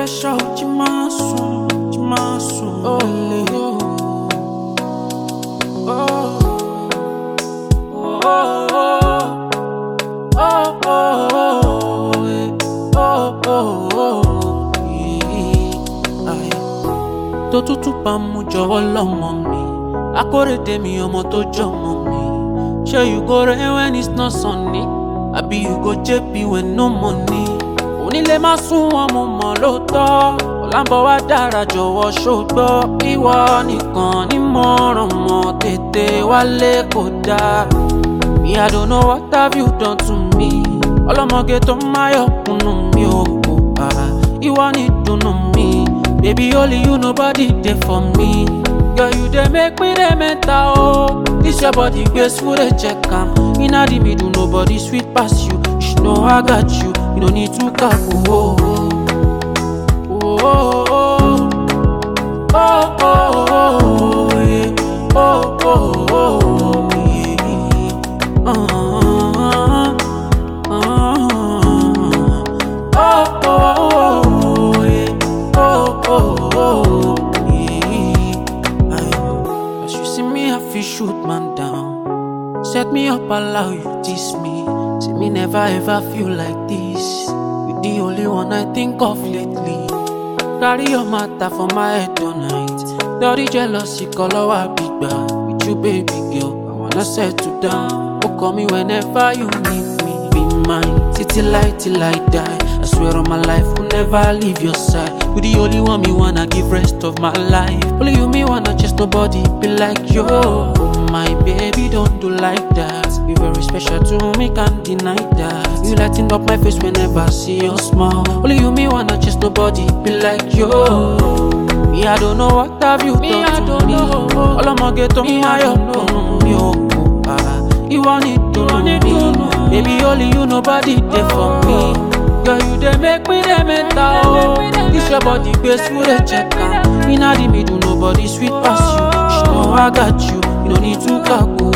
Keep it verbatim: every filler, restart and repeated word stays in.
special, Jimasu, Jimasu, oh, oh, oh, oh, oh, oh, oh, oh, oh, yeah. To tutu pa mu jọ̀wọ́ lọ́mọ mi, akórèdé mi ọmọ tó jọmọ mi. Sure you go rain when it's not sunny, àbí you go J P when no money. Onílé má sún wọn mo mọ̀ lóòótọ́, ọ̀làǹbọ̀ wá dára jọ̀wọ́ ṣògbọ́. Ìwọ nìkan ní mọ̀ràn mọ́ tètè wálé kò dáa. Me I don't know what have you done to me. Ọlọ́mọge tó máyọ̀ kùnú mi ò kò bá. Ìwọ ní dùnnú mi, baby only you nobody dey for me. Girl you dey make me dey mental oh. This your body grace full dey check am. Inna the middle nobody sweet pass you. You should know I got you. You don't need to kaku oh oh oh oh oh oh oh yeah. oh oh oh yeah. uh, uh, uh, oh oh oh yeah. oh oh oh yeah. As you see me I feel shoot man down. Set me up allow you tease me. See me never ever feel like this. You the only one I think of lately. Carry your matter for my head tonight. Dirty jealousy color I big bad. With you baby girl, I wanna settle down. Oh call me whenever you need me. Be mine, till I till I die. I swear on my life will never leave your side. You the only one me wanna give rest of my life. Only you me wanna just nobody be like you. My baby don't do like that. You very special to me, can't deny that. You lighten up my face whenever I see your smile. Only you me wanna just nobody be like you. Me I don't know what have you me, done I to don't me. All I'ma get on my own, me oh you want it to me, baby only you nobody there for me. Girl you dey make me dey mental oh. This your body grace full dey check am. Inna the middle nobody sweet pass you. You know I got you. You don't need to kaku